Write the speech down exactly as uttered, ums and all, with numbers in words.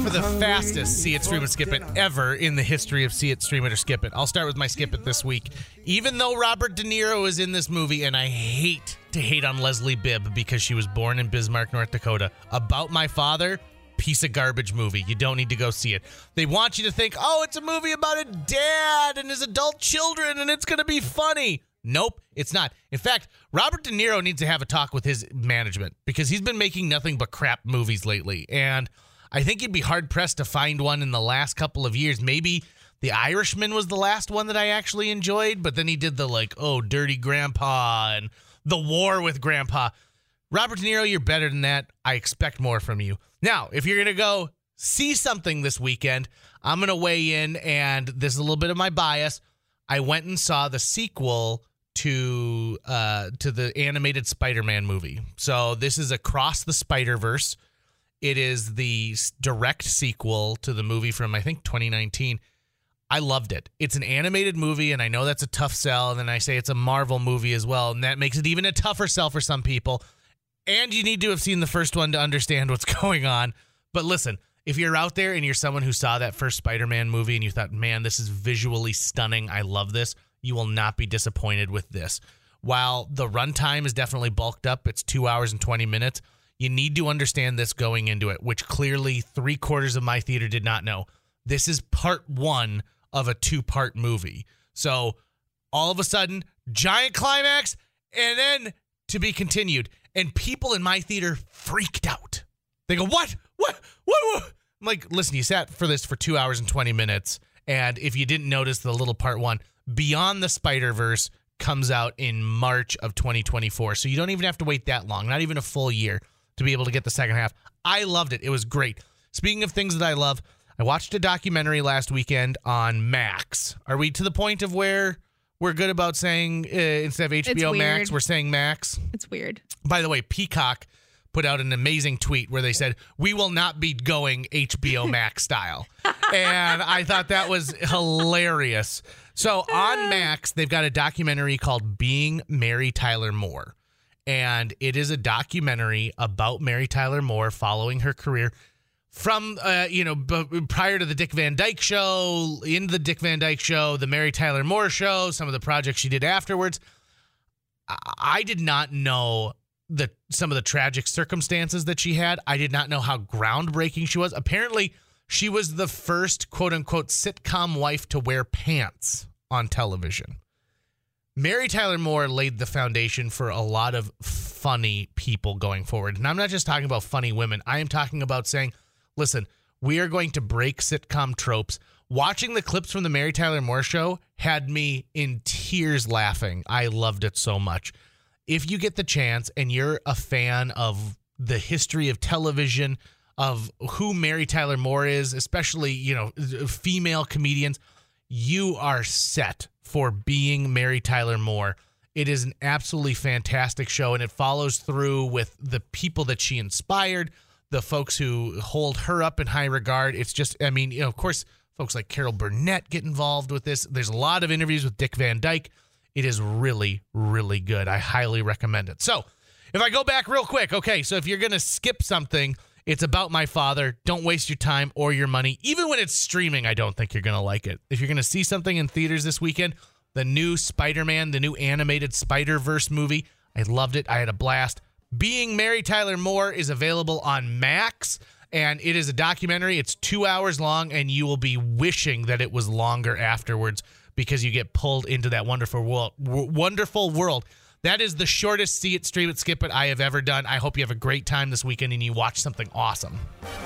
for the fastest See It, Stream It, Skip It ever in the history of See It, Stream It, or Skip It. I'll start with my Skip It this week. Even though Robert De Niro is in this movie, and I hate to hate on Leslie Bibb because she was born in Bismarck, North Dakota, About My Father, piece of garbage movie. You don't need to go see it. They want you to think, oh, it's a movie about a dad and his adult children, and it's going to be funny. Nope, it's not. In fact, Robert De Niro needs to have a talk with his management because he's been making nothing but crap movies lately. And I think you'd be hard-pressed to find one in the last couple of years. Maybe The Irishman was the last one that I actually enjoyed, but then he did the, like, oh, Dirty Grandpa and The War with Grandpa. Robert De Niro, you're better than that. I expect more from you. Now, if you're going to go see something this weekend, I'm going to weigh in, and this is a little bit of my bias. I went and saw the sequel to uh, to the animated Spider-Man movie. So this is Across the Spider-Verse. It is the direct sequel to the movie from, I think, twenty nineteen. I loved it. It's an animated movie, and I know that's a tough sell, and then I say it's a Marvel movie as well, and that makes it even a tougher sell for some people. And you need to have seen the first one to understand what's going on. But listen, if you're out there and you're someone who saw that first Spider-Man movie and you thought, man, this is visually stunning, I love this, you will not be disappointed with this. While the runtime is definitely bulked up, it's two hours and twenty minutes, you need to understand this going into it, which clearly three quarters of my theater did not know. This is part one of a two-part movie. So all of a sudden, giant climax, and then to be continued. And people in my theater freaked out. They go, what? What? What? What? I'm like, listen, you sat for this for two hours and twenty minutes, and if you didn't notice the little part one, Beyond the Spider-Verse comes out in March of twenty twenty-four, so you don't even have to wait that long, not even a full year, to be able to get the second half. I loved it. It was great. Speaking of things that I love, I watched a documentary last weekend on Max. Are we to the point of where we're good about saying, uh, instead of H B O Max, we're saying Max? It's weird. By the way, Peacock put out an amazing tweet where they said, we will not be going H B O Max style. And I thought that was hilarious. So on Max, they've got a documentary called Being Mary Tyler Moore. And it is a documentary about Mary Tyler Moore following her career from, uh, you know, b- prior to the Dick Van Dyke Show, into the Dick Van Dyke Show, the Mary Tyler Moore Show, some of the projects she did afterwards. I, I did not know the some of the tragic circumstances that she had. I did not know how groundbreaking she was. Apparently, she was the first quote-unquote sitcom wife to wear pants on television. Mary Tyler Moore laid the foundation for a lot of funny people going forward. And I'm not just talking about funny women. I am talking about saying, listen, we are going to break sitcom tropes. Watching the clips from the Mary Tyler Moore Show had me in tears laughing. I loved it so much. If you get the chance and you're a fan of the history of television, of who Mary Tyler Moore is, especially, you know, female comedians, you are set for Being Mary Tyler Moore. It is an absolutely fantastic show, and it follows through with the people that she inspired, the folks who hold her up in high regard. It's just, I mean, you know, of course, folks like Carol Burnett get involved with this. There's a lot of interviews with Dick Van Dyke. It is really, really good. I highly recommend it. So if I go back real quick, okay, so if you're going to skip something, it's About My Father. Don't waste your time or your money. Even when it's streaming, I don't think you're going to like it. If you're going to see something in theaters this weekend, the new Spider-Man, the new animated Spider-Verse movie, I loved it. I had a blast. Being Mary Tyler Moore is available on Max, and it is a documentary. It's two hours long, and you will be wishing that it was longer afterwards because you get pulled into that wonderful world. W- wonderful world. That is the shortest See It, Stream It, Skip It I have ever done. I hope you have a great time this weekend and you watch something awesome.